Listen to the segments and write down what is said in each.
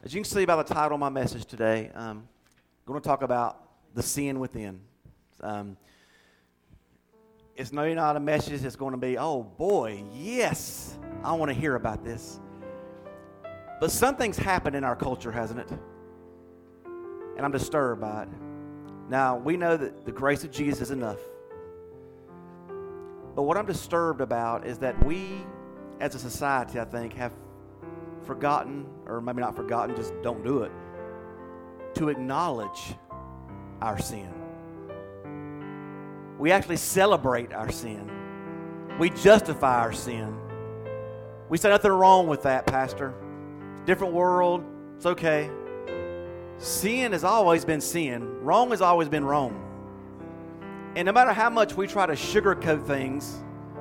As you can see by the title of my message today, I'm going to talk about the sin within. It's maybe not a message that's going to be, oh boy, yes, I want to hear about this. But something's happened in our culture, hasn't it? And I'm disturbed by it. Now, we know that the grace of Jesus is enough. But what I'm disturbed about is that we, as a society, I think, have forgotten, or maybe not forgotten, just don't do it, to acknowledge our sin. We actually celebrate our sin. We justify our sin. We say nothing wrong with that, Pastor. Different world, it's okay. Sin has always been sin. Wrong has always been wrong. And no matter how much we try to sugarcoat things,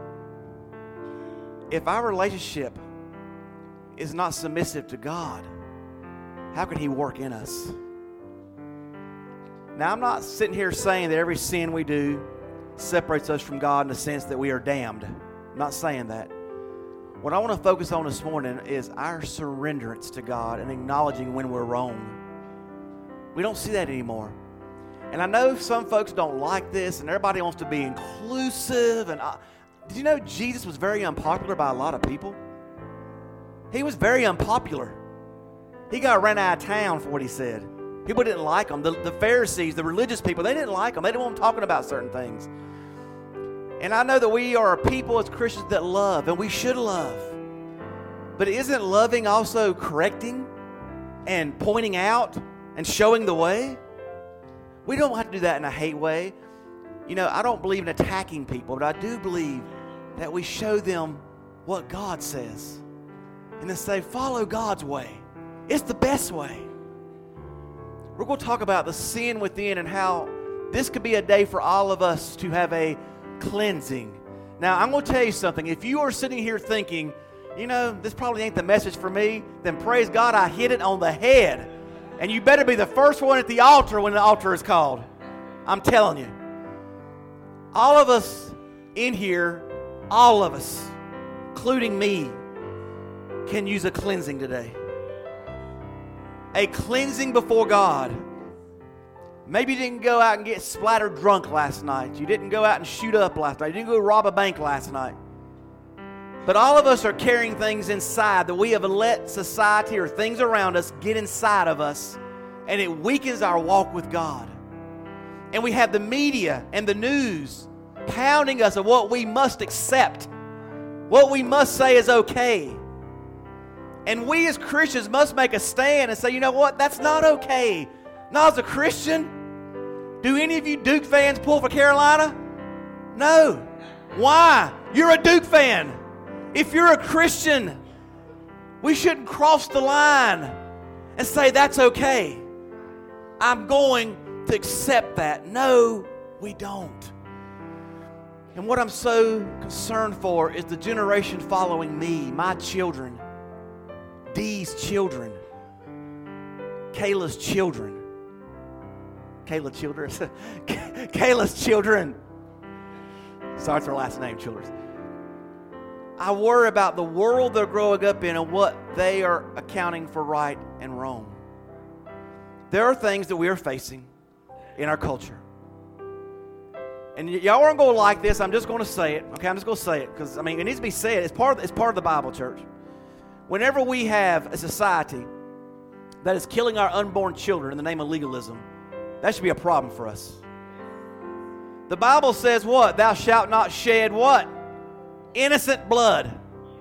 if our relationship is not submissive to God, how can He work in us? Now, I'm not sitting here saying that every sin we do separates us from God in the sense that we are damned. I'm not saying that. What I want to focus on this morning is our surrenderance to God and acknowledging when we're wrong. We don't see that anymore. And I know some folks don't like this, and everybody wants to be inclusive. And did you know Jesus was very unpopular by a lot of people? He was very unpopular. He got ran out of town for what he said. People didn't like him. The Pharisees, the religious people, they didn't like him. They didn't want him talking about certain things. And I know that we are a people as Christians that love, and we should love. But isn't loving also correcting and pointing out and showing the way? We don't have to do that in a hate way. You know, I don't believe in attacking people, but I do believe that we show them what God says. And then say, follow God's way. It's the best way. We're going to talk about the sin within and how this could be a day for all of us to have a cleansing. Now, I'm going to tell you something. If you are sitting here thinking, you know, this probably ain't the message for me, then praise God, I hit it on the head. And you better be the first one at the altar when the altar is called. I'm telling you. All of us in here, all of us, including me, can use a cleansing today. A cleansing before God. Maybe you didn't go out and get splattered drunk last night. You didn't go out and shoot up last night. You didn't go rob a bank last night. But all of us are carrying things inside that we have let society or things around us get inside of us, and it weakens our walk with God. And we have the media and the news pounding us of what we must accept, what we must say is okay. And we as Christians must make a stand and say, you know what, that's not okay. Not as a Christian. Do any of you Duke fans pull for Carolina? No. Why? You're a Duke fan. If you're a Christian, we shouldn't cross the line and say that's okay. I'm going to accept that. No, we don't. And what I'm so concerned for is the generation following me, my children, Dee's children, Kayla's children. Kayla's children. Sorry for last name, children. I worry about the world they're growing up in and what they are accounting for right and wrong. There are things that we are facing in our culture. And y'all aren't going to like this. I'm just going to say it. Okay, I'm just going to say it because, I mean, it needs to be said. It's part of the Bible, church. Whenever we have a society that is killing our unborn children in the name of legalism, that should be a problem for us. The Bible says what? Thou shalt not shed what? Innocent blood.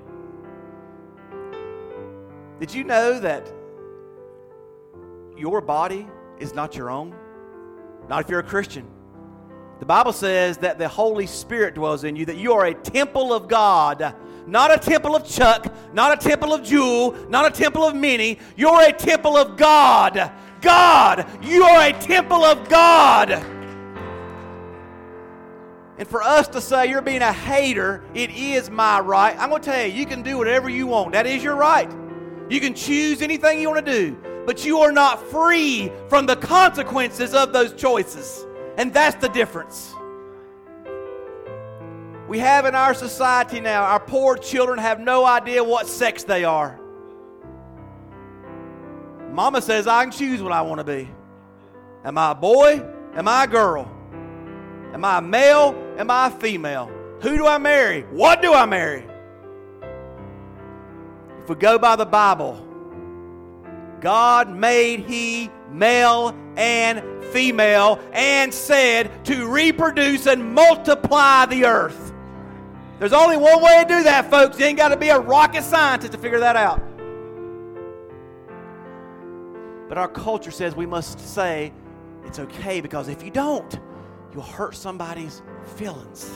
Did you know that your body is not your own? Not if you're a Christian. The Bible says that the Holy Spirit dwells in you, that you are a temple of God. Not a temple of Chuck, not a temple of Jewel, not a temple of Minnie. You're a temple of God. God, you are a temple of God. And for us to say you're being a hater, it is my right. I'm going to tell you, you can do whatever you want. That is your right. You can choose anything you want to do. But you are not free from the consequences of those choices. And that's the difference. We have in our society now, our poor children have no idea what sex they are. Mama says I can choose what I want to be. Am I a boy? Am I a girl? Am I a male? Am I a female? Who do I marry? What do I marry? If we go by the Bible, God made He male and female and said to reproduce and multiply the earth. There's only one way to do that, folks. You ain't got to be a rocket scientist to figure that out. But our culture says we must say it's okay, because if you don't, you'll hurt somebody's feelings.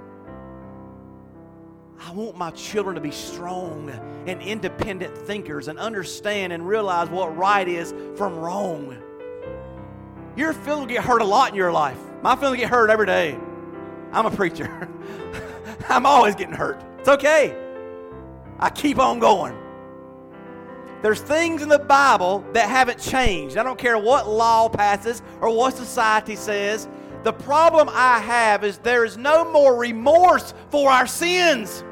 I want my children to be strong and independent thinkers and understand and realize what right is from wrong. Your feelings get hurt a lot in your life. My feelings get hurt every day. I'm a preacher. I'm always getting hurt. It's okay. I keep on going. There's things in the Bible that haven't changed. I don't care what law passes or what society says. The problem I have is there is no more remorse for our sins.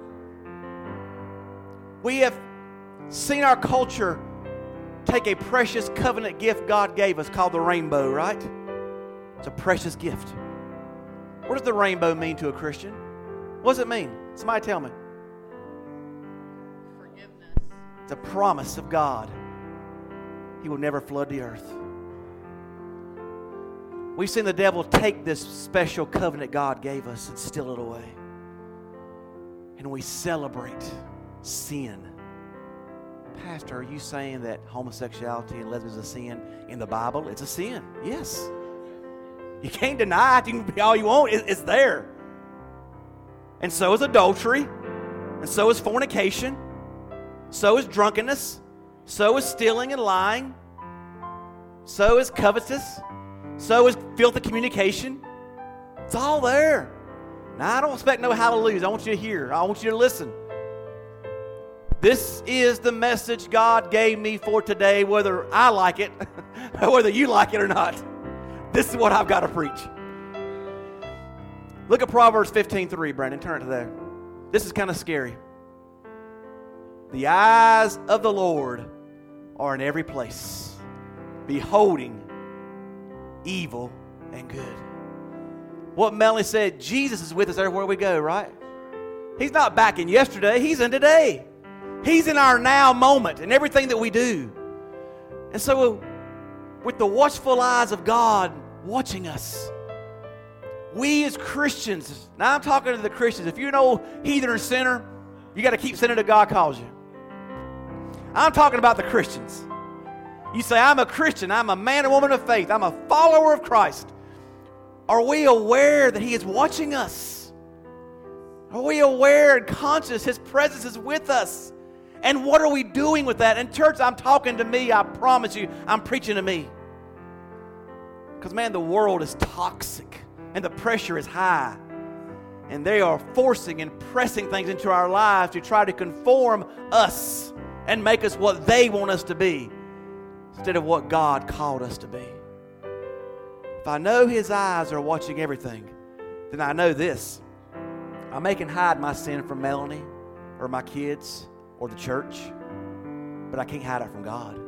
We have seen our culture take a precious covenant gift God gave us called the rainbow, right? It's a precious gift. What does the rainbow mean to a Christian? What does it mean? Somebody tell me. Forgiveness. It's a promise of God. He will never flood the earth. We've seen the devil take this special covenant God gave us and steal it away. And we celebrate sin. Pastor, are you saying that homosexuality and lesbianism is a sin in the Bible? It's a sin. Yes. You can't deny it. You can be all you want. It's there. And so is adultery. And so is fornication. So is drunkenness. So is stealing and lying. So is covetous. So is filthy communication. It's all there. Now, I don't expect no hallelujahs. I want you to hear. I want you to listen. This is the message God gave me for today, whether I like it, or whether you like it or not. This is what I've got to preach. Look at Proverbs 15:3, Brandon. Turn it to there. This is kind of scary. The eyes of the Lord are in every place, beholding evil and good. What Melanie said, Jesus is with us everywhere we go, right? He's not back in yesterday. He's in today. He's in our now moment and everything that we do. And so with the watchful eyes of God watching us, we as Christians, now I'm talking to the Christians. If you're an old heathen or sinner, you got to keep sinning till God calls you. I'm talking about the Christians. You say, I'm a Christian. I'm a man and woman of faith. I'm a follower of Christ. Are we aware that He is watching us? Are we aware and conscious His presence is with us? And what are we doing with that? And church, I'm talking to me. I promise you, I'm preaching to me. Because, man, the world is toxic and the pressure is high. And they are forcing and pressing things into our lives to try to conform us and make us what they want us to be instead of what God called us to be. If I know His eyes are watching everything, then I know this. I may can hide my sin from Melanie or my kids or the church, but I can't hide it from God.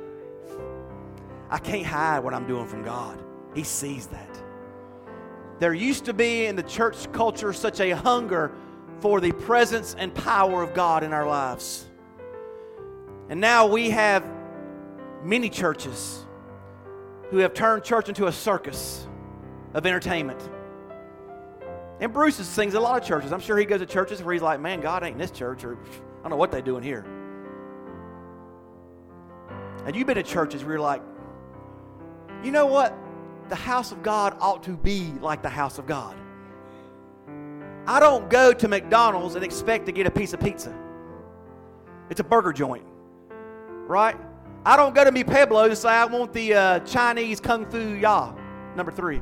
I can't hide what I'm doing from God. He sees that. There used to be in the church culture such a hunger for the presence and power of God in our lives. And now we have many churches who have turned church into a circus of entertainment. And Bruce sings a lot of churches. I'm sure he goes to churches where he's like, man, God ain't in this church, or I don't know what they're doing here. And you've been to churches where you're like, you know what? The house of God ought to be like the house of God. I don't go to McDonald's and expect to get a piece of pizza. It's a burger joint, right? I don't go to Mi Pueblo and say I want the Chinese Kung Fu Ya, number 3.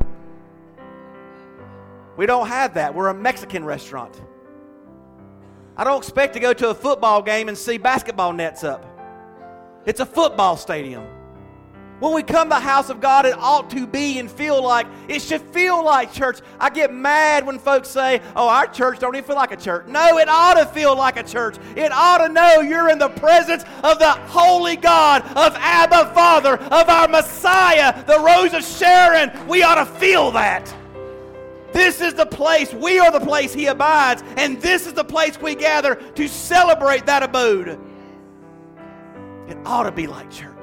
We don't have that. We're a Mexican restaurant. I don't expect to go to a football game and see basketball nets up. It's a football stadium. When we come to the house of God, it ought to be and feel like, it should feel like church. I get mad when folks say, oh, our church don't even feel like a church. No, it ought to feel like a church. It ought to know you're in the presence of the holy God, of Abba Father, of our Messiah, the Rose of Sharon. We ought to feel that. This is the place, we are the place He abides, and this is the place we gather to celebrate that abode. It ought to be like church.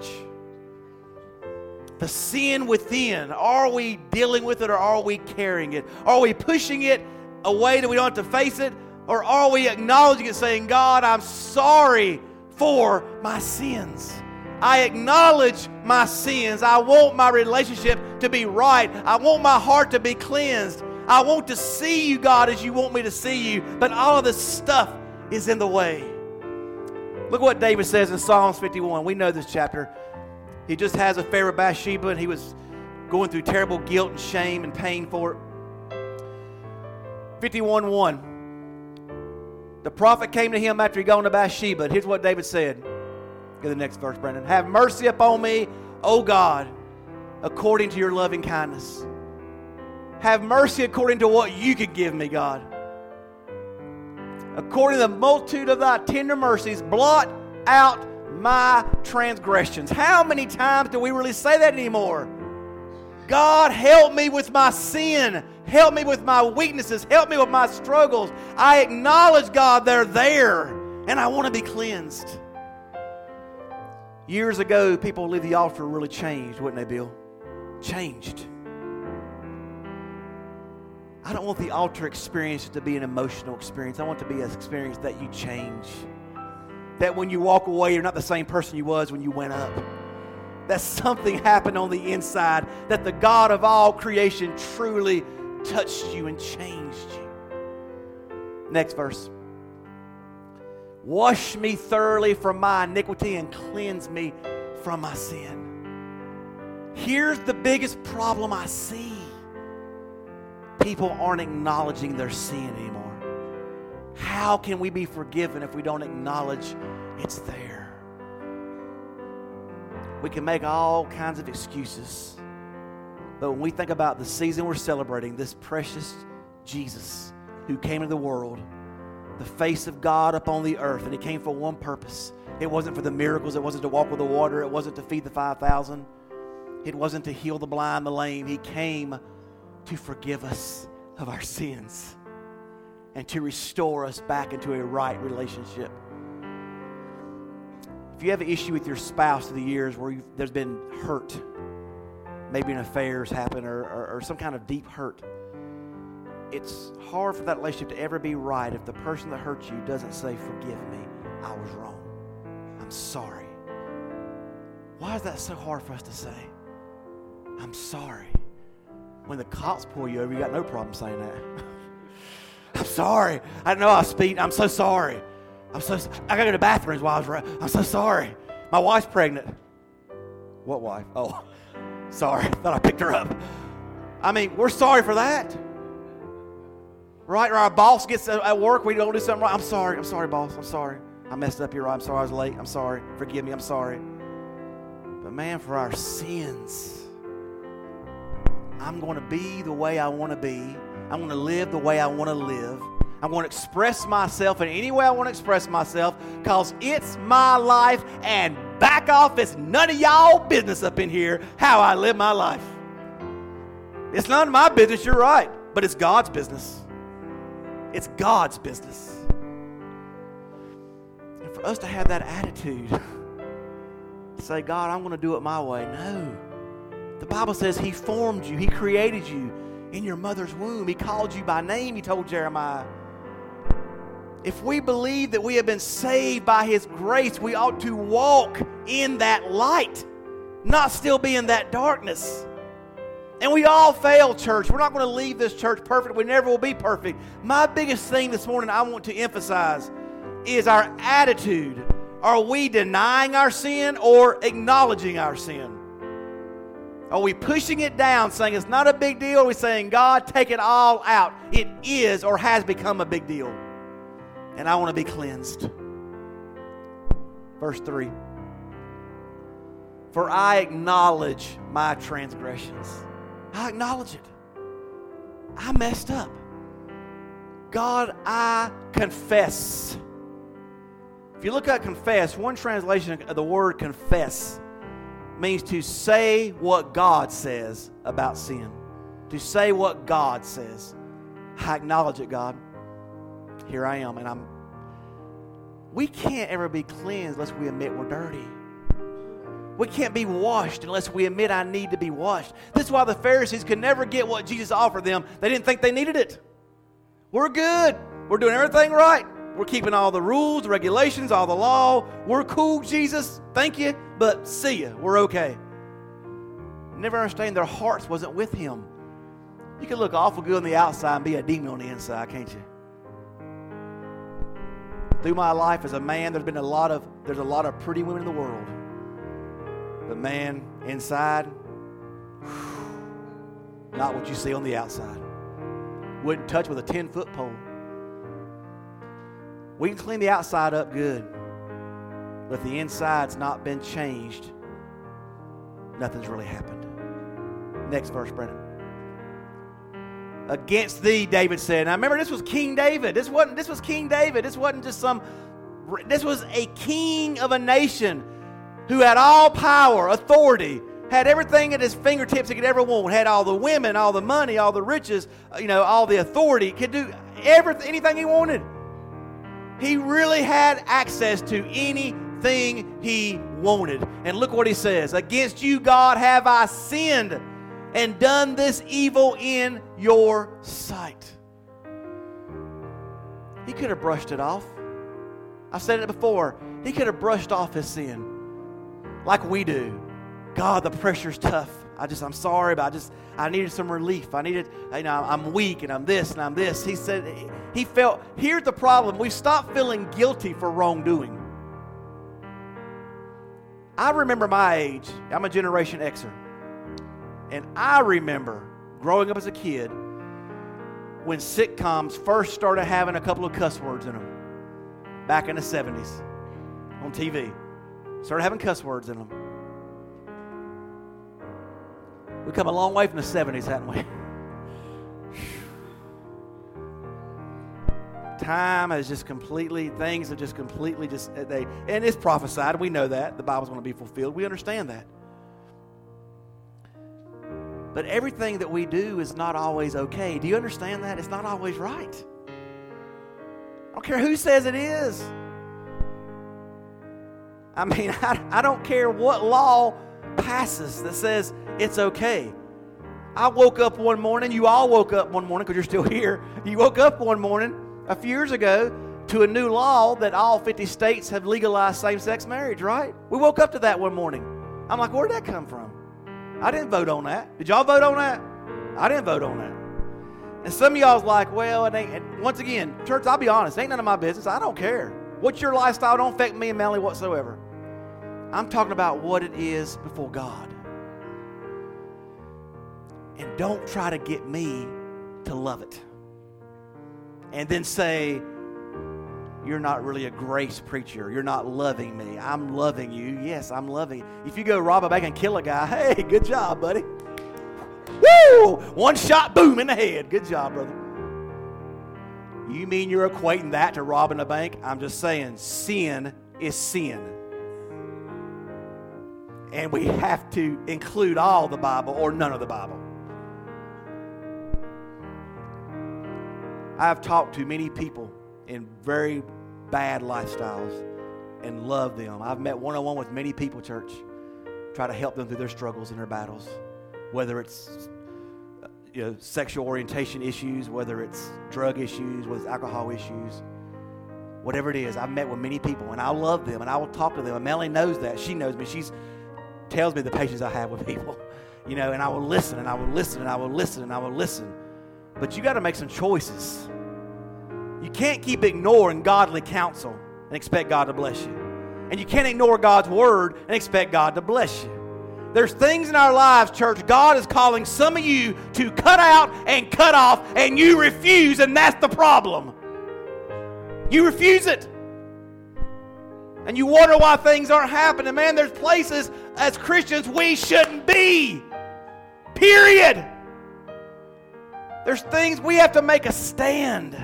The sin within, are we dealing with it or are we carrying it? Are we pushing it away that we don't have to face it? Or are we acknowledging it, saying, God, I'm sorry for my sins. I acknowledge my sins. I want my relationship to be right. I want my heart to be cleansed. I want to see you, God, as you want me to see you. But all of this stuff is in the way. Look what David says in Psalms 51. We know this chapter. He just has an affair with Bathsheba, and he was going through terrible guilt and shame and pain for it. 51:1. The prophet came to him after he'd gone to Bathsheba. Here's what David said. Go to the next verse, Brandon. Have mercy upon me, O God, according to your loving kindness. Have mercy according to what you could give me, God. According to the multitude of thy tender mercies, blot out my transgressions. How many times do we really say that anymore? God, help me with my sin. Help me with my weaknesses. Help me with my struggles. I acknowledge, God, they're there, and I want to be cleansed. Years ago, people who leave the altar really changed, wouldn't they, Bill? Changed. I don't want the altar experience to be an emotional experience. I want it to be an experience that you change. That when you walk away, you're not the same person you was when you went up. That something happened on the inside. That the God of all creation truly touched you and changed you. Next verse. Wash me thoroughly from my iniquity and cleanse me from my sin. Here's the biggest problem I see. People aren't acknowledging their sin anymore. How can we be forgiven if we don't acknowledge it's there? We can make all kinds of excuses. But when we think about the season we're celebrating, this precious Jesus who came into the world, the face of God upon the earth, and He came for one purpose. It wasn't for the miracles. It wasn't to walk with the water. It wasn't to feed the 5,000. It wasn't to heal the blind, the lame. He came to forgive us of our sins and to restore us back into a right relationship. If you have an issue with your spouse through the years where there's been hurt, maybe an affair's happened or some kind of deep hurt, it's hard for that relationship to ever be right if the person that hurt you doesn't say, forgive me, I was wrong. I'm sorry. Why is that so hard for us to say? I'm sorry. When the cops pull you over, you got no problem saying that. I'm sorry. I know I was speeding. I'm so sorry. I gotta go to the bathrooms while I was running. I'm so sorry. My wife's pregnant. What wife? Oh, sorry. Thought I picked her up. I mean, we're sorry for that. Right? Or our boss gets at work, we don't do something right. I'm sorry, boss. I'm sorry. I messed up. You're right. I'm sorry I was late. I'm sorry. Forgive me. I'm sorry. But man, for our sins, I'm going to be the way I want to be. I'm going to live the way I want to live. I'm going to express myself in any way I want to express myself because it's my life, and back off, it's none of y'all business up in here how I live my life. It's none of my business, you're right, but it's God's business. It's God's business. And for us to have that attitude, say, God, I'm going to do it my way. No. The Bible says He formed you. He created you in your mother's womb. He called you by name, He told Jeremiah. If we believe that we have been saved by His grace, we ought to walk in that light, not still be in that darkness. And we all fail, church. We're not going to leave this church perfect. We never will be perfect. My biggest thing this morning I want to emphasize is our attitude. Are we denying our sin or acknowledging our sin? Are we pushing it down, saying it's not a big deal? Or are we saying, God, take it all out? It is or has become a big deal. And I want to be cleansed. Verse 3. For I acknowledge my transgressions. I acknowledge it. I messed up. God, I confess. If you look at confess, one translation of the word confess means to say what God says about sin. To say what God says. I acknowledge it, God. Here I am, and we can't ever be cleansed unless we admit we're dirty. We can't be washed unless we admit I need to be washed. This is why the Pharisees could never get what Jesus offered them. They didn't think they needed it. We're good. We're doing everything right. We're keeping all the rules, the regulations, all the law. We're cool, Jesus. Thank you, but see ya. We're okay. Never understand their hearts wasn't with Him. You can look awful good on the outside and be a demon on the inside, can't you? Through my life as a man, there's a lot of pretty women in the world. But man, inside, not what you see on the outside. Wouldn't touch with a 10-foot pole. We can clean the outside up good, but if the inside's not been changed, nothing's really happened. Next verse, Brennan. Against thee, David said. Now remember, this was King David. This was King David. This wasn't just this was a king of a nation who had all power, authority, had everything at his fingertips he could ever want, had all the women, all the money, all the riches, all the authority, could do anything he wanted. He really had access to anything he wanted. And look what he says. Against you, God, have I sinned and done this evil in your sight. He could have brushed it off. I've said it before. He could have brushed off his sin like we do. God, the pressure's tough. I'm sorry, but I needed some relief. I'm weak and I'm this and I'm this. He said, here's the problem. We stopped feeling guilty for wrongdoing. I remember my age. I'm a Generation Xer. And I remember growing up as a kid when sitcoms first started having a couple of cuss words in them. Back in the 70s on TV. Started having cuss words in them. We've come a long way from the 70s, haven't we? Things have just completely and it's prophesied. We know that. The Bible's going to be fulfilled. We understand that. But everything that we do is not always okay. Do you understand that? It's not always right. I don't care who says it is. I don't care what law passes that says it's okay. I woke up one morning, you all woke up one morning because you're still here. You woke up one morning a few years ago to a new law that all 50 states have legalized same-sex marriage, right? We woke up to that one morning. I'm like, where did that come from? I didn't vote on that. Did y'all vote on that? I didn't vote on that. And some of y'all's like, well, and once again, church, I'll be honest, ain't none of my business. I don't care. What's your lifestyle? Don't affect me and Melanie whatsoever. I'm talking about what it is before God. And don't try to get me to love it. And then say, you're not really a grace preacher. You're not loving me. I'm loving you. Yes, I'm loving you. If you go rob a bank and kill a guy, hey, good job, buddy. Woo! One shot, boom, in the head. Good job, brother. You mean you're equating that to robbing a bank? I'm just saying, sin is sin. And we have to include all the Bible or none of the Bible. I've talked to many people in very bad lifestyles and love them. I've met one-on-one with many people, church, try to help them through their struggles and their battles, whether it's sexual orientation issues, whether it's drug issues, whether it's alcohol issues, whatever it is. I've met with many people, and I love them, and I will talk to them. And Melanie knows that. She knows me. She tells me the patience I have with people, and I will listen, and I will listen, and I will listen, and I will listen. But you got to make some choices. You can't keep ignoring godly counsel and expect God to bless you. And you can't ignore God's word and expect God to bless you. There's things in our lives, church, God is calling some of you to cut out and cut off, and you refuse, and that's the problem. You refuse it. And you wonder why things aren't happening. Man, there's places as Christians we shouldn't be. Period. There's things we have to make a stand.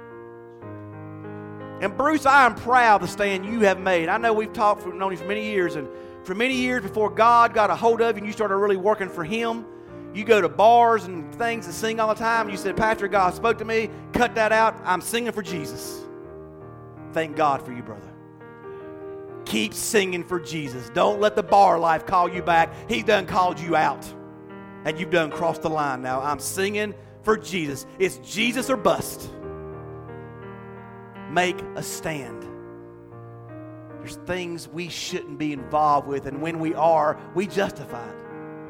And Bruce, I am proud of the stand you have made. I know we've known you for many years, and for many years before God got a hold of you and you started really working for Him, you go to bars and things and sing all the time. You said, Pastor, God spoke to me. Cut that out. I'm singing for Jesus. Thank God for you, brother. Keep singing for Jesus. Don't let the bar life call you back. He done called you out. And you've done crossed the line now. I'm singing for Jesus. It's Jesus or bust. Make a stand. There's things we shouldn't be involved with, and when we are, we justify it.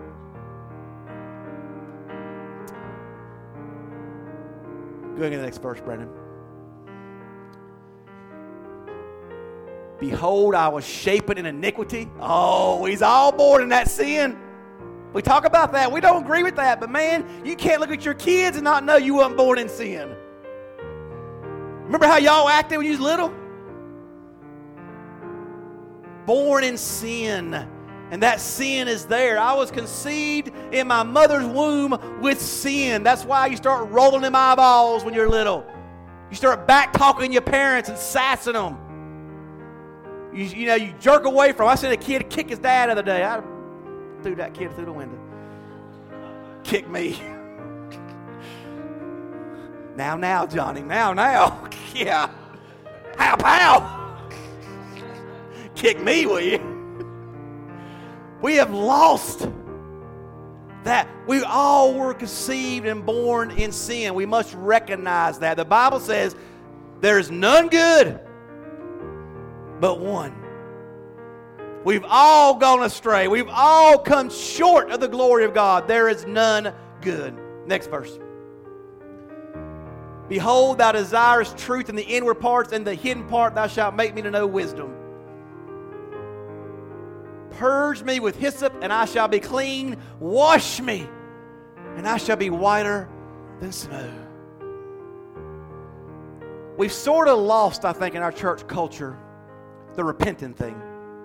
Going to the next verse, Brendan. Behold, I was shapen in iniquity. Oh, he's all born in that sin. We talk about that. We don't agree with that. But man, you can't look at your kids and not know you weren't born in sin. Remember how y'all acted when you was little? Born in sin. And that sin is there. I was conceived in my mother's womb with sin. That's why you start rolling them eyeballs when you're little. You start back-talking your parents and sassing them. You jerk away from. I seen a kid kick his dad the other day. I threw that kid through the window. Kick me. Now, Johnny. Now. Yeah. Pow. Kick me, will you? We have lost that. We all were conceived and born in sin. We must recognize that. The Bible says there is none good but one. We've all gone astray. We've all come short of the glory of God. There is none good. Next verse. Behold, thou desirest truth in the inward parts, and the hidden part thou shalt make me to know wisdom. Purge me with hyssop, and I shall be clean. Wash me, and I shall be whiter than snow. We've sort of lost, I think, in our church culture, the repenting thing.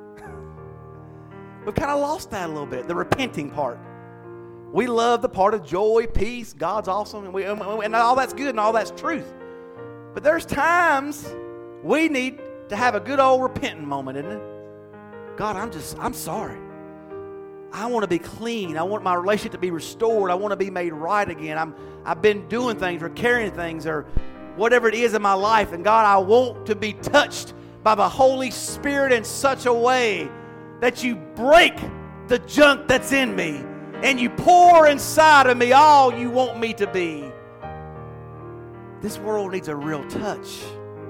We've kind of lost that a little bit, the repenting part. We love the part of joy, peace, God's awesome, and all that's good and all that's truth. But there's times we need to have a good old repenting moment, isn't it? God, I'm sorry. I want to be clean. I want my relationship to be restored. I want to be made right again. I've been doing things or carrying things or whatever it is in my life. And God, I want to be touched by the Holy Spirit in such a way that you break the junk that's in me and you pour inside of me all you want me to be. This world needs a real touch.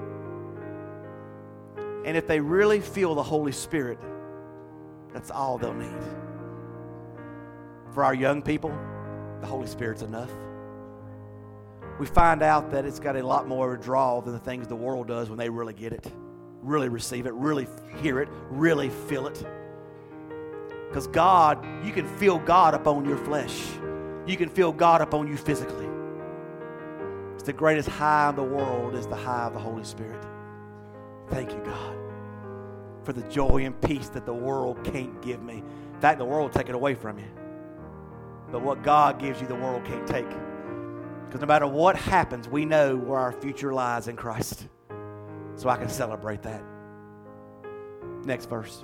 And if they really feel the Holy Spirit, that's all they'll need. For our young people, the Holy Spirit's enough. We find out that it's got a lot more of a draw than the things the world does when they really get it, really receive it, really hear it, really feel it. Because God, you can feel God upon your flesh. You can feel God upon you physically. It's the greatest high in the world is the high of the Holy Spirit. Thank you, God, for the joy and peace that the world can't give me. In fact, the world will take it away from you. But what God gives you, the world can't take. Because no matter what happens, we know where our future lies in Christ. So I can celebrate that. Next verse.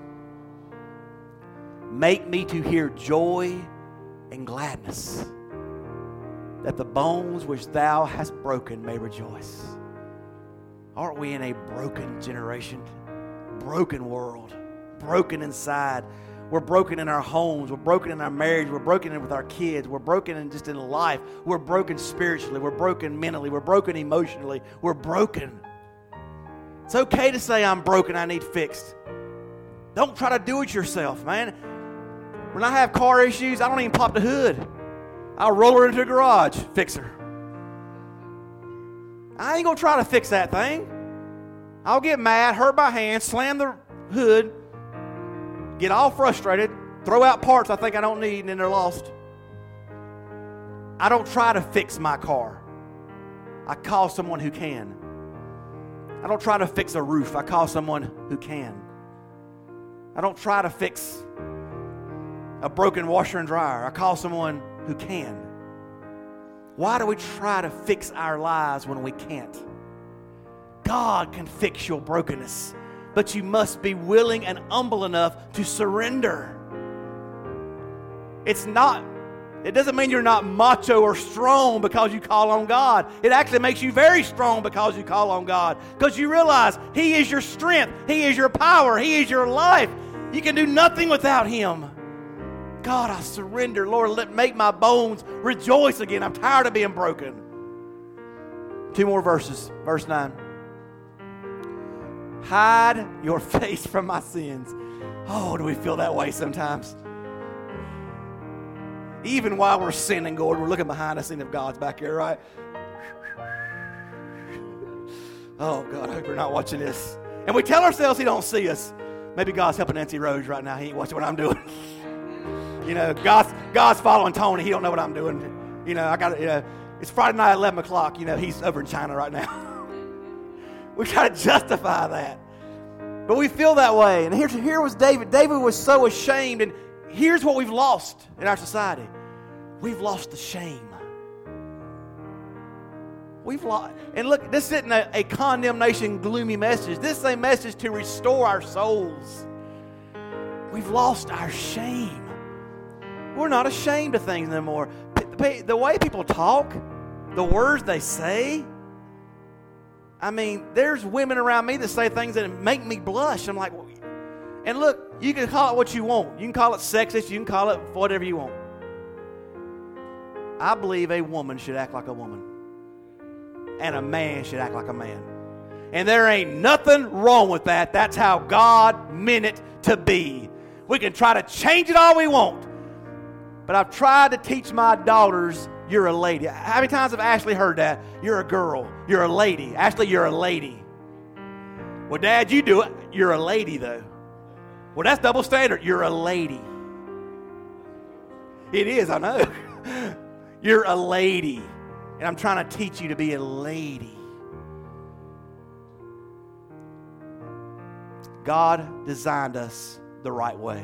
Make me to hear joy and gladness, that the bones which thou hast broken may rejoice. Aren't we in a broken generation? Broken world. Broken inside. We're broken in our homes. We're broken in our marriage. We're broken with our kids. We're broken just in life. We're broken spiritually. We're broken mentally. We're broken emotionally. We're broken. It's okay to say I'm broken, I need fixed. Don't try to do it yourself, man. When I have car issues, I don't even pop the hood. I'll roll her into the garage, fix her. I ain't going to try to fix that thing. I'll get mad, hurt my hand, slam the hood, get all frustrated, throw out parts I think I don't need, and then they're lost. I don't try to fix my car. I call someone who can. I don't try to fix a roof. I call someone who can. I don't try to fix a broken washer and dryer. I call someone who can. Why do we try to fix our lives when we can't? God can fix your brokenness, but you must be willing and humble enough to surrender. It doesn't mean you're not macho or strong because you call on God. It actually makes you very strong because you call on God. Because you realize He is your strength. He is your power. He is your life. You can do nothing without Him. God, I surrender. Lord, make my bones rejoice again. I'm tired of being broken. 2 more verses. Verse 9. Hide your face from my sins. Oh, do we feel that way sometimes? Even while we're sinning, Lord, we're looking behind us, seeing if God's back here, right? Oh, God, I hope you're not watching this. And we tell ourselves He don't see us. Maybe God's helping Nancy Rose right now. He ain't watching what I'm doing. You know, God's following Tony. He don't know what I'm doing. You know, it's Friday night at 11 o'clock. You know, he's over in China right now. We try to justify that. But we feel that way. And here was David. David was so ashamed. And here's what we've lost in our society. We've lost the shame. We've lost. And look, this isn't a condemnation, gloomy message. This is a message to restore our souls. We've lost our shame. We're not ashamed of things anymore. The way people talk, the words they say. I mean, there's women around me that say things that make me blush. I'm like, and look, you can call it what you want. You can call it sexist. You can call it whatever you want. I believe a woman should act like a woman. And a man should act like a man. And there ain't nothing wrong with that. That's how God meant it to be. We can try to change it all we want. But I've tried to teach my daughters, you're a lady. How many times have Ashley heard that? You're a girl. You're a lady. Ashley, you're a lady. Well, Dad, you do it. You're a lady, though. Well, that's double standard. You're a lady. It is, I know. You're a lady. And I'm trying to teach you to be a lady. God designed us the right way.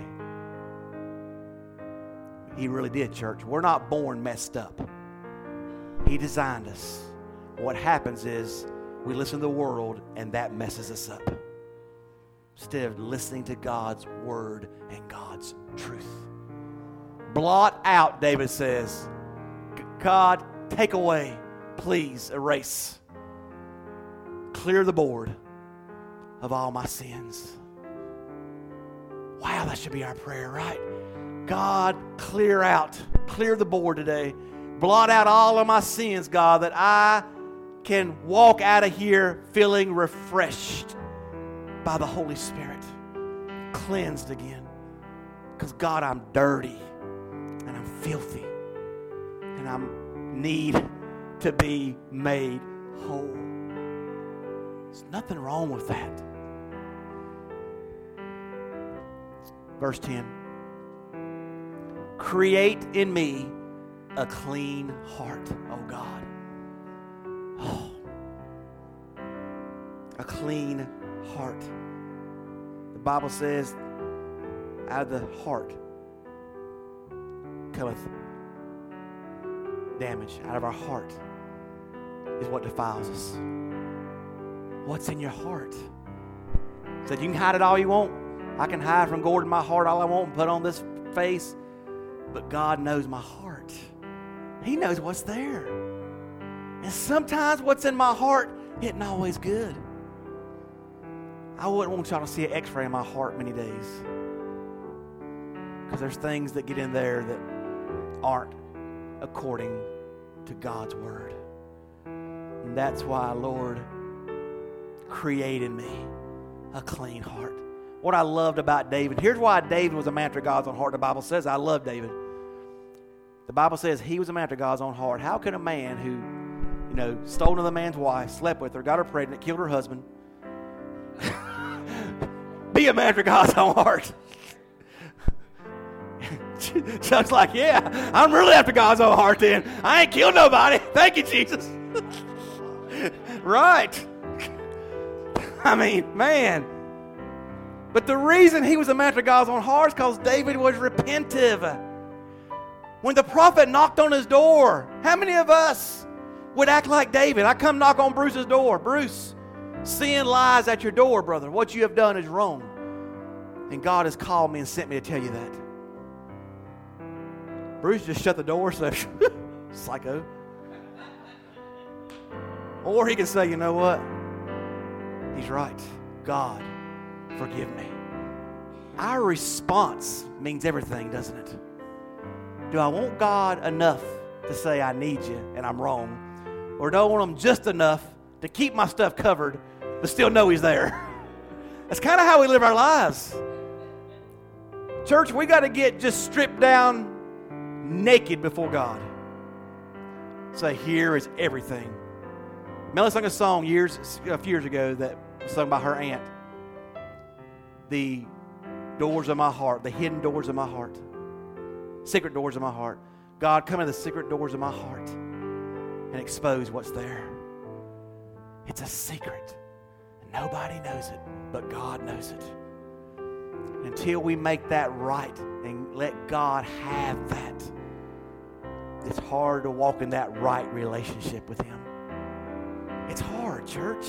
He really did, church. We're not born messed up. He designed us. What happens is we listen to the world and that messes us up. Instead of listening to God's word and God's truth. Blot out, David says. God, take away. Please erase. Clear the board of all my sins. Wow, that should be our prayer, right? God, clear the board today. Blot out all of my sins, God, that I can walk out of here feeling refreshed by the Holy Spirit. Cleansed again. Because, God, I'm dirty and I'm filthy and I need to be made whole. There's nothing wrong with that. Verse 10. Create in me a clean heart, oh God. Oh, a clean heart. The Bible says, out of the heart cometh damage. Out of our heart is what defiles us. What's in your heart? Said, you can hide it all you want. I can hide from Gordon my heart all I want and put on this face. But God knows my heart. He knows what's there. And sometimes what's in my heart isn't always good. I wouldn't want y'all to see an x-ray in my heart many days. Because there's things that get in there that aren't according to God's word. And that's why, Lord, create in me a clean heart. What I loved about David, here's why David was a man after God's own heart. The Bible says, I love David. The Bible says he was a man after God's own heart. How can a man who, stole another man's wife, slept with her, got her pregnant, killed her husband, be a man after God's own heart? Chuck's like, yeah, I'm really after God's own heart then. I ain't killed nobody. Thank you, Jesus. Right. I mean, man. But the reason he was a man after God's own heart is because David was repentive. When the prophet knocked on his door, how many of us would act like David? I come knock on Bruce's door. Bruce, sin lies at your door, brother. What you have done is wrong. And God has called me and sent me to tell you that. Bruce just shut the door and said, psycho. Or he can say, you know what? He's right. God, forgive me. Our response means everything, doesn't it? Do I want God enough to say I need you and I'm wrong? Or do I want him just enough to keep my stuff covered but still know he's there? That's kind of how we live our lives. Church, we got to get just stripped down naked before God. Say, here is everything. Melanie sung a song a few years ago that was sung by her aunt. The doors of my heart, the hidden doors of my heart, secret doors of my heart. God, come into the secret doors of my heart and expose what's there. It's a secret. Nobody knows it, but God knows it. Until we make that right and let God have that, it's hard to walk in that right relationship with Him. It's hard, church.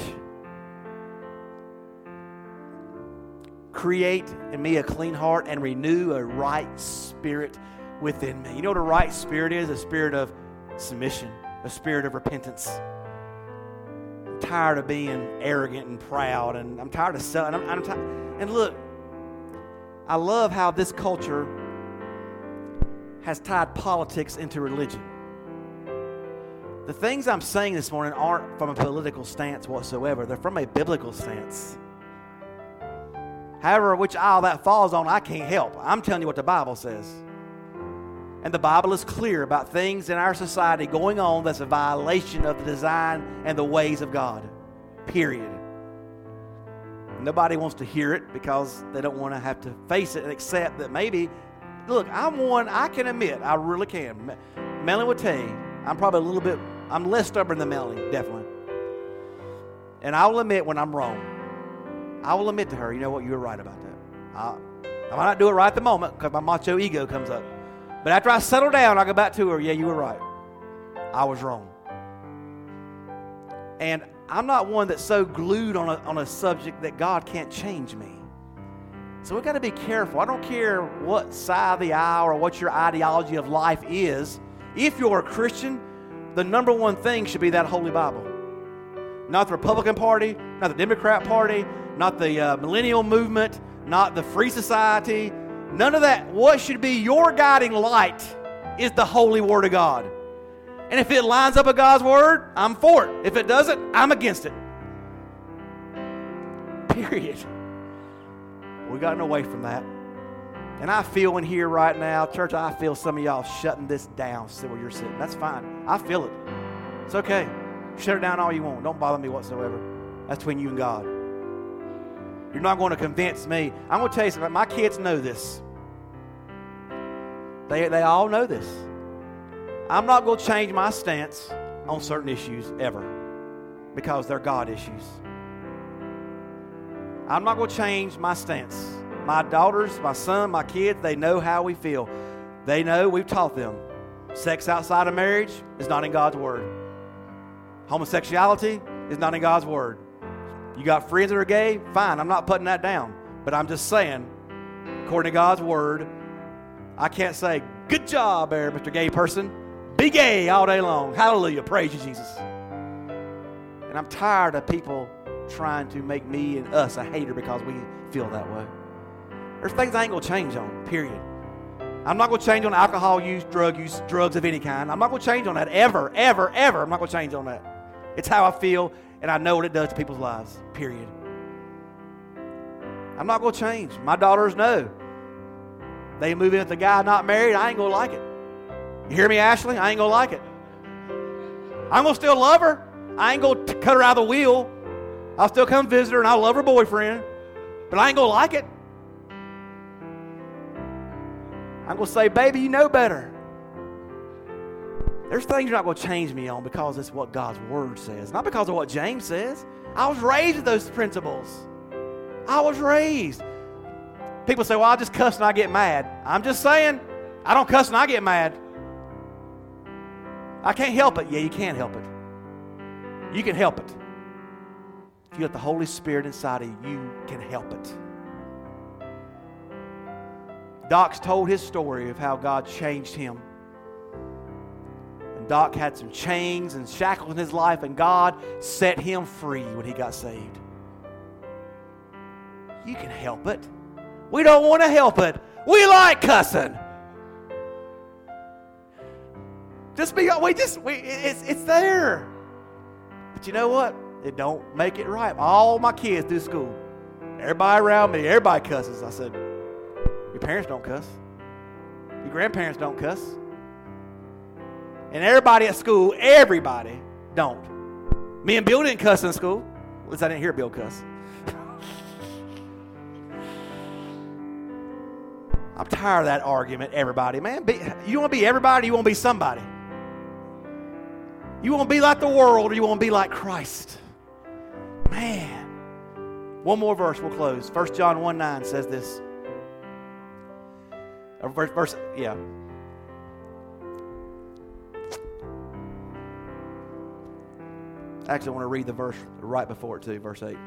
Create in me a clean heart and renew a right spirit within me. You know what a right spirit is? A spirit of submission, a spirit of repentance. I'm tired of being arrogant and proud, and I'm tired of selling. And look, I love how this culture has tied politics into religion. The things I'm saying this morning aren't from a political stance whatsoever. They're from a biblical stance. However, which aisle that falls on, I can't help. I'm telling you what the Bible says. And the Bible is clear about things in our society going on that's a violation of the design and the ways of God. Period. Nobody wants to hear it because they don't want to have to face it and accept that maybe, look, I'm one, I can admit, I really can. Melanie would tell you, I'm less stubborn than Melanie, definitely. And I will admit when I'm wrong. I will admit to her, you know what, you were right about that. I might not do it right at the moment because my macho ego comes up. But after I settle down, I go back to her, yeah, you were right. I was wrong. And I'm not one that's so glued on a subject that God can't change me. So we've got to be careful. I don't care what side of the aisle or what your ideology of life is. If you're a Christian, the number one thing should be that Holy Bible. Not the Republican Party, not the Democrat Party, not the millennial movement, not the Free Society. None of that. What should be your guiding light is the Holy Word of God. And if it lines up with God's Word, I'm for it. If it doesn't, I'm against it. Period. We've gotten away from that. And I feel in here right now, church, I feel some of y'all shutting this down, sit where you're sitting. That's fine. I feel it. It's okay. Shut it down all you want. Don't bother me whatsoever. That's between you and God. You're not going to convince me. I'm going to tell you something. My kids know this. They all know this. I'm not going to change my stance on certain issues ever because they're God issues. I'm not going to change my stance. My daughters, my son, my kids, they know how we feel. They know, we've taught them. Sex outside of marriage is not in God's Word. Homosexuality is not in God's Word. You got friends that are gay? Fine, I'm not putting that down. But I'm just saying, according to God's Word, I can't say, good job there, Mr. Gay person. Be gay all day long. Hallelujah. Praise you, Jesus. And I'm tired of people trying to make me and us a hater because we feel that way. There's things I ain't going to change on, period. I'm not going to change on alcohol use, drugs of any kind. I'm not going to change on that ever, ever, ever. I'm not going to change on that. It's how I feel, and I know what it does to people's lives, period. I'm not going to change. My daughters know. They move in with a guy not married, I ain't going to like it. You hear me, Ashley? I ain't going to like it. I'm going to still love her. I ain't going to cut her out of the wheel. I'll still come visit her, and I'll love her boyfriend. But I ain't going to like it. I'm going to say, baby, you know better. There's things you're not going to change me on because it's what God's Word says, not because of what James says. I was raised with those principles. I was raised. People say, well, I just cuss and I get mad. I'm just saying, I don't cuss and I get mad. I can't help it. Yeah, you can help it. You can help it. If you let the Holy Spirit inside of you, you can help it. Doc's told his story of how God changed him. And Doc had some chains and shackles in his life, and God set him free when he got saved. You can help it. We don't want to help it. We like cussing. It's there. But you know what? It don't make it right. All my kids through school, everybody around me, everybody cusses. I said, your parents don't cuss. Your grandparents don't cuss. And everybody at school, everybody don't. Me and Bill didn't cuss in school. At least I didn't hear Bill cuss. I'm tired of that argument, everybody. Man, you want to be everybody or you want to be somebody? You want to be like the world or you want to be like Christ? Man. One more verse, we'll close. 1 John 1:9 says this. Yeah. Actually, I want to read the verse right before it too, verse 8.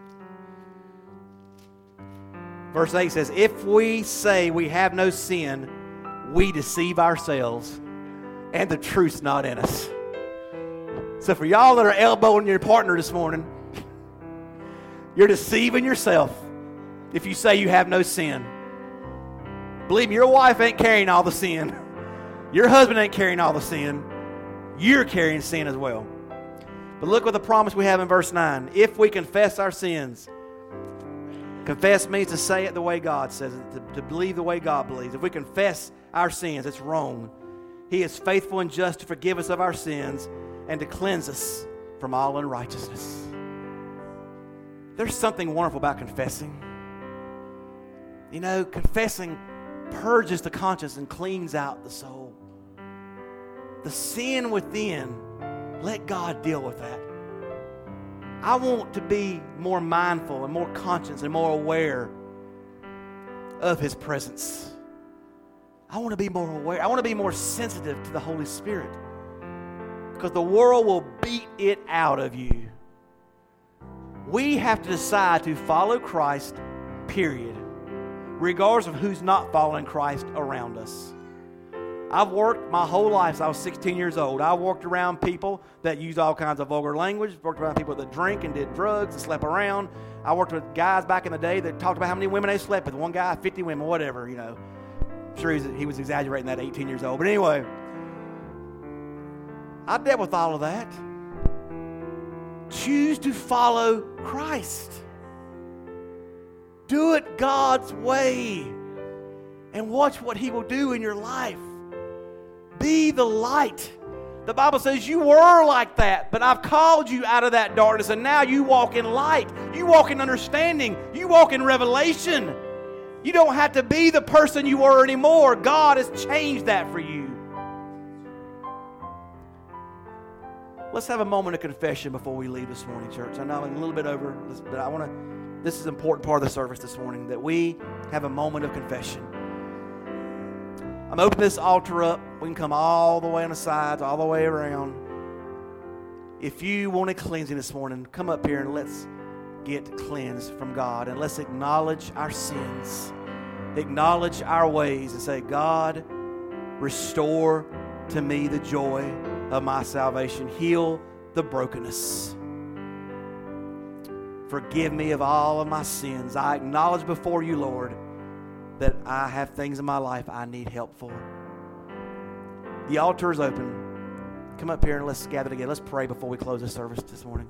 Verse 8 says, if we say we have no sin, we deceive ourselves, and the truth's not in us. So for y'all that are elbowing your partner this morning, you're deceiving yourself if you say you have no sin. Believe me, your wife ain't carrying all the sin. Your husband ain't carrying all the sin. You're carrying sin as well. But look what the promise we have in verse 9. If we confess our sins, confess means to say it the way God says it, to believe the way God believes. If we confess our sins, it's wrong. He is faithful and just to forgive us of our sins and to cleanse us from all unrighteousness. There's something wonderful about confessing. You know, confessing purges the conscience and cleans out the soul. The sin within, let God deal with that. I want to be more mindful and more conscious and more aware of His presence. I want to be more aware. I want to be more sensitive to the Holy Spirit, because the world will beat it out of you. We have to decide to follow Christ, period, regardless of who's not following Christ around us. I've worked my whole life since I was 16 years old. I worked around people that use all kinds of vulgar language, worked around people that drink and did drugs and slept around. I worked with guys back in the day that talked about how many women they slept with. One guy, 50 women, whatever, you know. I'm sure he was exaggerating that, 18 years old. But anyway, I dealt with all of that. Choose to follow Christ. Do it God's way and watch what He will do in your life. Be the light. The Bible says you were like that, but I've called you out of that darkness, and now you walk in light. You walk in understanding. You walk in revelation. You don't have to be the person you were anymore. God has changed that for you. Let's have a moment of confession before we leave this morning, church. I know I'm a little bit over, but this is an important part of the service this morning, that we have a moment of confession. I'm opening this altar up. We can come all the way on the sides, all the way around. If you want a cleansing this morning, come up here and let's get cleansed from God. And let's acknowledge our sins, acknowledge our ways, and say, God, restore to me the joy of my salvation. Heal the brokenness. Forgive me of all of my sins. I acknowledge before you, Lord, that I have things in my life I need help for. The altar is open. Come up here and let's gather together. Let's pray before we close the service this morning.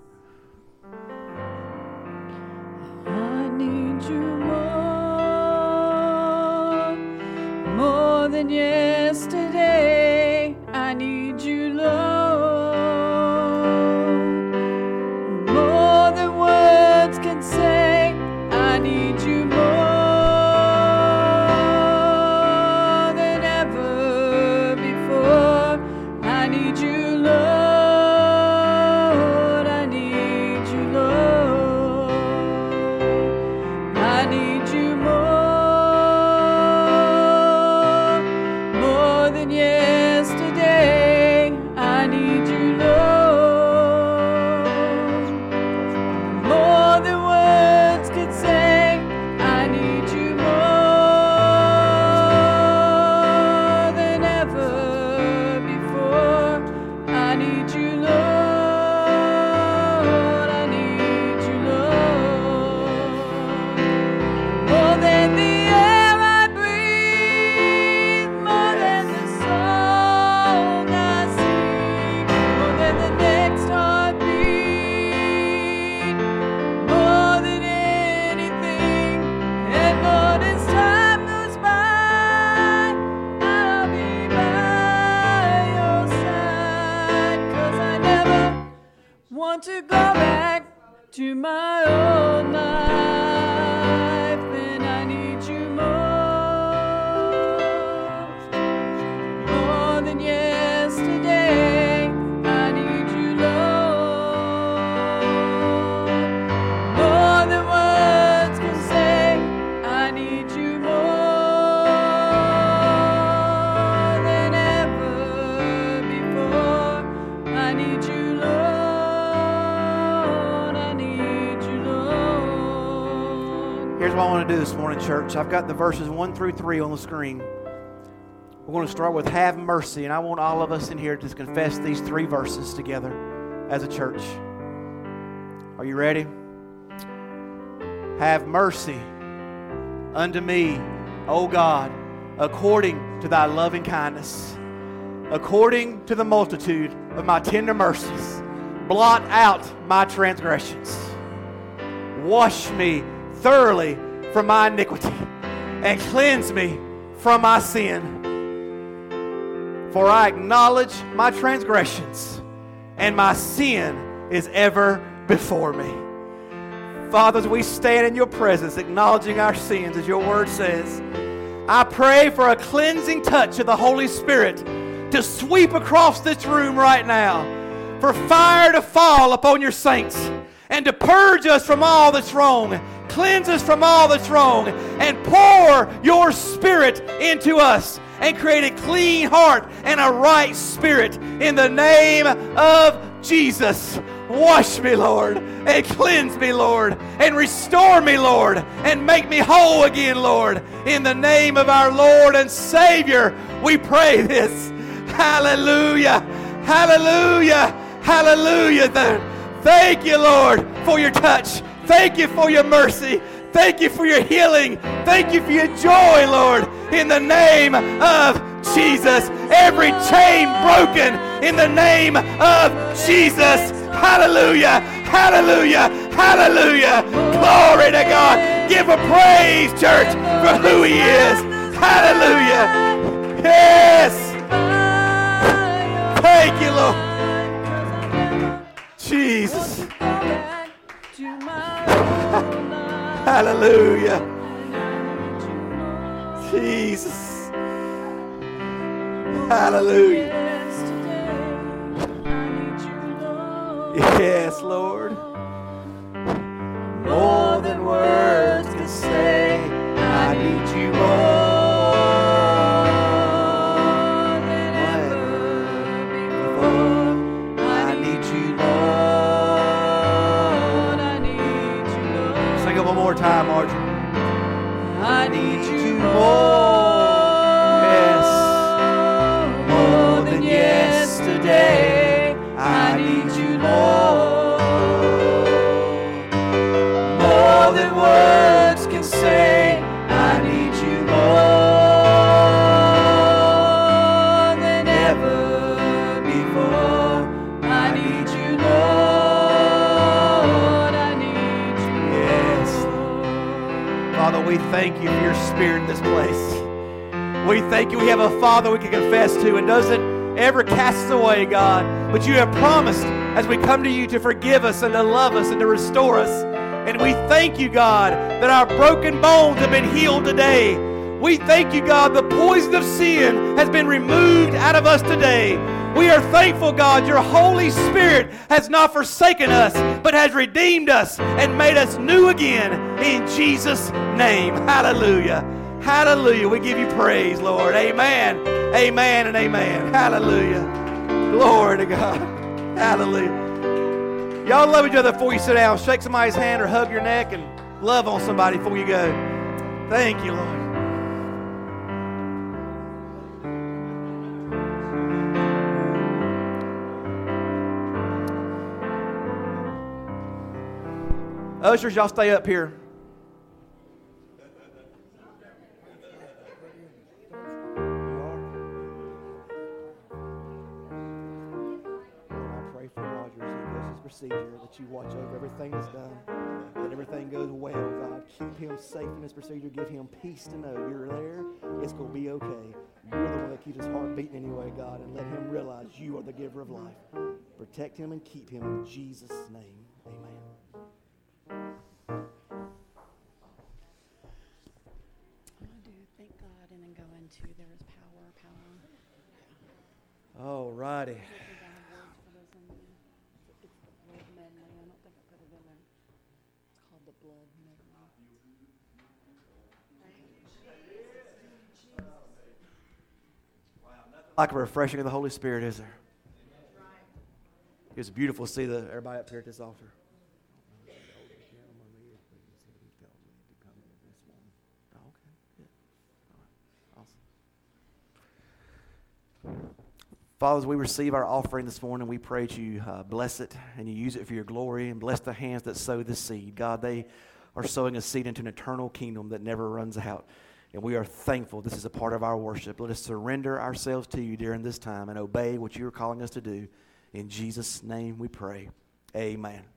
I need you more than yesterday. I need you, Lord, more than words can say. I need you more than ever before. I need you, Lord. I need you, Lord. I need you more want to go back to my old life, and I need you more than yesterday. I need you, Lord, more than words can say. I need you more than ever before. I need you, Lord. I need you, Lord. Here's what I want to do this morning, church. I've got the verses 1 through 3 on the screen. We're going to start with have mercy, and I want all of us in here to confess these 3 verses together as a church. Are you ready? Have mercy unto me, O God, according to thy loving kindness, according to the multitude of my tender mercies. Blot out my transgressions. Wash me thoroughly from my iniquity, and cleanse me from my sin. For I acknowledge my transgressions, and my sin is ever before me. Father, as we stand in your presence, acknowledging our sins, as your word says, I pray for a cleansing touch of the Holy Spirit to sweep across this room right now, for fire to fall upon your saints, and to purge us from all that's wrong, cleanse us from all that's wrong, and pour your Spirit into us, and create a clean heart and a right spirit in the name of Jesus. Wash me, Lord, and cleanse me, Lord, and restore me, Lord, and make me whole again, Lord. In the name of our Lord and Savior, we pray this. Hallelujah, hallelujah, hallelujah. Thank you, Lord, for your touch. Thank you for your mercy. Thank you for your healing. Thank you for your joy, Lord, in the name of Jesus. Every chain broken in the name of Jesus. Hallelujah, hallelujah, hallelujah. Glory to God. Give a praise, church, for who He is. Hallelujah. Yes. Thank you, Lord. Jesus. Hallelujah. Jesus. Hallelujah. Yes, Lord. More than words can say, I need you more than ever before. I need you, Lord. I need you, Lord. Sing it one more time, Marjorie. I need you more. Yes. More than yesterday. I need you, Lord. More than words can say. I need you more than ever before. I need you, Lord. I need you. Yes. Father, we thank you for your Spirit in this place. We thank you we have a Father we can confess to and doesn't ever cast us away, God. But you have promised as we come to you to forgive us and to love us and to restore us. And we thank you, God, that our broken bones have been healed today. We thank you, God, the poison of sin has been removed out of us today. We are thankful, God, your Holy Spirit has not forsaken us, but has redeemed us and made us new again in Jesus' name. Hallelujah. Hallelujah. We give you praise, Lord. Amen. Amen and amen. Hallelujah. Glory to God. Hallelujah. Y'all love each other before you sit down. Shake somebody's hand or hug your neck and love on somebody before you go. Thank you, Lord. Ushers, y'all stay up here. Procedure that you watch over everything that's done, that everything goes well, God. Keep him safe in this procedure. Give him peace to know you're there. It's going to be okay. You're the one that keeps his heart beating anyway, God, and let him realize you are the giver of life. protect him and keep him in Jesus' name. Amen. I do thank God and then go into there is power. All righty. It's the blood medley. I don't think I put it in there. It's called the blood medley. Like a refreshing of the Holy Spirit, is there? It was beautiful to see everybody up here at this altar. Father, as we receive our offering this morning, we pray that you bless it and you use it for your glory, and bless the hands that sow the seed. God, they are sowing a seed into an eternal kingdom that never runs out. And we are thankful this is a part of our worship. Let us surrender ourselves to you during this time and obey what you are calling us to do. In Jesus' name we pray. Amen.